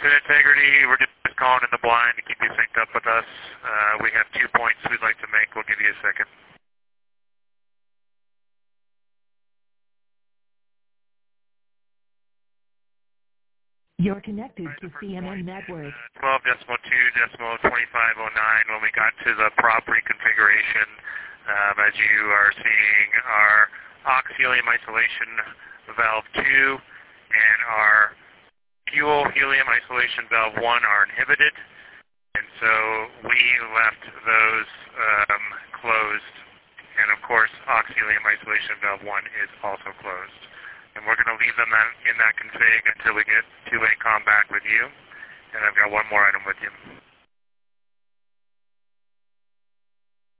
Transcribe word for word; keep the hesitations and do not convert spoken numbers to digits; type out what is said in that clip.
Pin integrity, we're just calling in the blind to keep you synced up with us. Uh, we have two points we'd like to make. We'll give you a second. You're connected right, to C M N Network. Uh, twelve decimal two decimal twenty-five oh nine. When we got to the prop reconfiguration, um, as you are seeing, our aux helium isolation valve two and our fuel helium isolation valve one are inhibited, and so we left those um, closed. And of course, aux helium isolation valve one is also closed. And we're going to leave them in that config until we get two-way comm back with you. And I've got one more item with you.